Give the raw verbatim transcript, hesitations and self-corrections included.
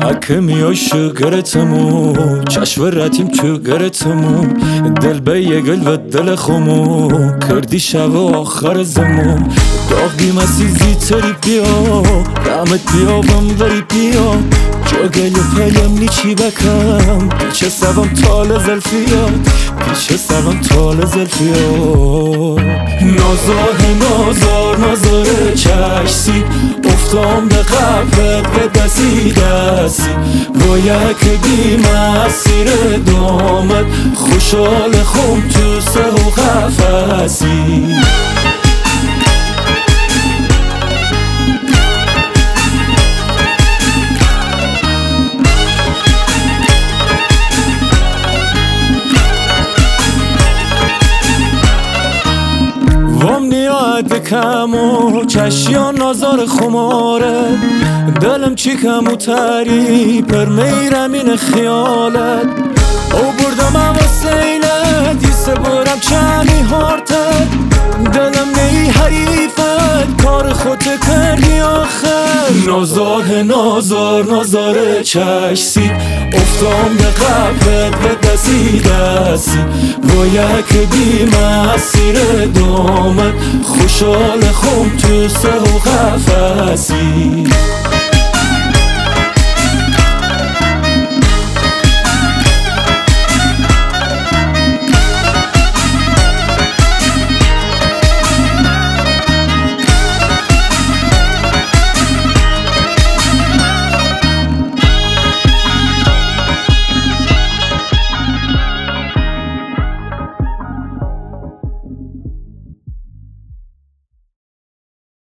حکمی شگرتمو چشم رتیم چگرتمو دل به یه گل و دل خمو کردی شب آخر زمو داغ بیم عزیزی تری بیا رحمت بیا بمبری بیا جا گل پلیم نیچی بکم پیچه سبم تال زلفیات پیچه سبم تال زلفیات نازار نازار نازار چشسی افتام به قبلت به دستی دستی با یک بی مسیر دامت خوشحال خم تو سه و قفصی وام نیاد کم و چشیان نازار خماره دلم چی کم و تری پر میرم این خیالت او بردم اواسینت دیسه برم چمی هارتت دلم نی حریفت کار خودت کردی آخر نازار نازار نازار چشسی افتام به قبلت به دستی دستی با یک بی مسیر دامت خوشحال خم تو سه و قفصی